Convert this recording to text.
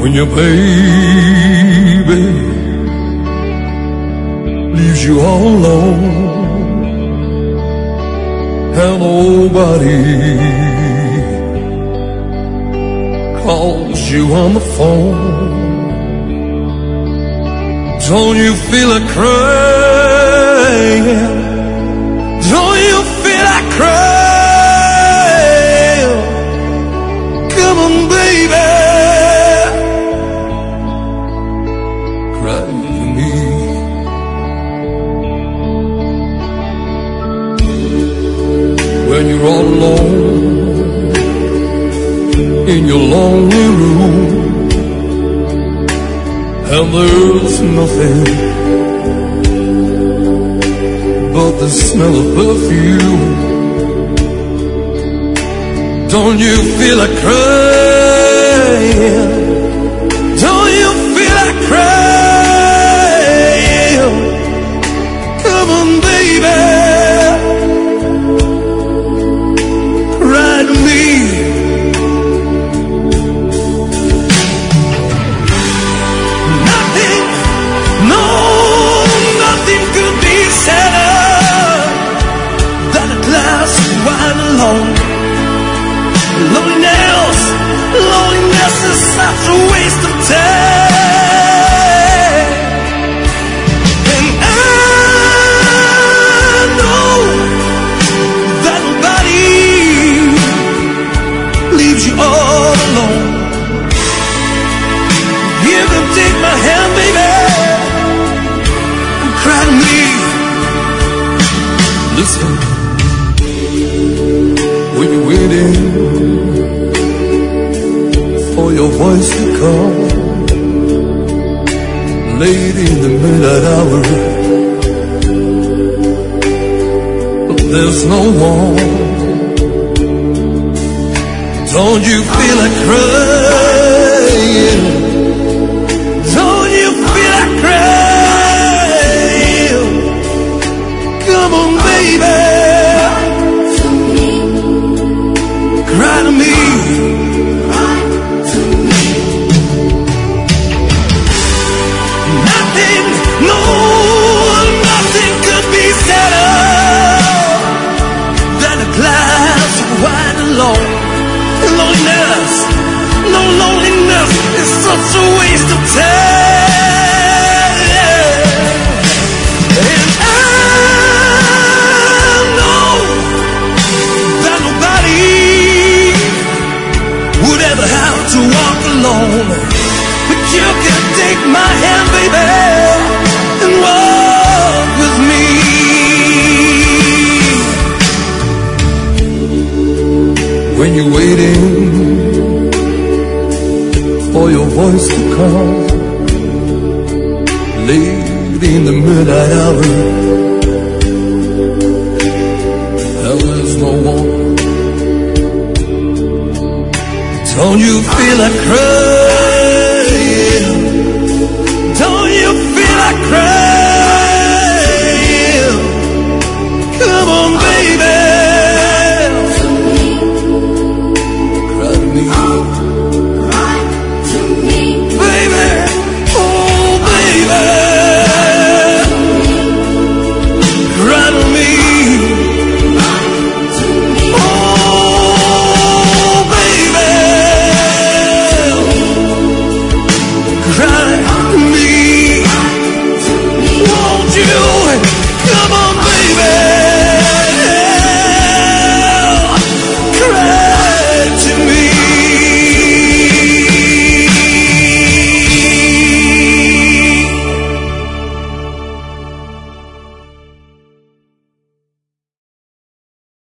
when your baby leaves you all alone and nobody calls you on the phone. Don't you feel like crying? Don't you feel like crying? Come on, baby, cry for me. When you're all alone in your lonely room and there's nothing but the smell of perfume, don't you feel like crying? Don't you feel like crying? Come on, baby, cry to me. Nothing, no, nothing could be sadder than a glass of wine alone. Loneliness, loneliness is such a waste of time. And I know that nobody leaves you all alone. You can take my hand, baby, and cry to me. Listen, when you're waiting for your voice to come late in the midnight hour, but there's no one. Don't you feel like crying? Don't you feel like crying? Come on, baby, cry to me. Nothing, no, nothing could be sadder than a glass of wine alone. Loneliness, no, loneliness is such a waste of time. And I know that nobody would ever have to walk alone. But you can take my hand, baby, and walk with me. When you're waiting for your voice to come late in the midnight hour, and there's no one, don't you feel like crying? Don't you feel like crying?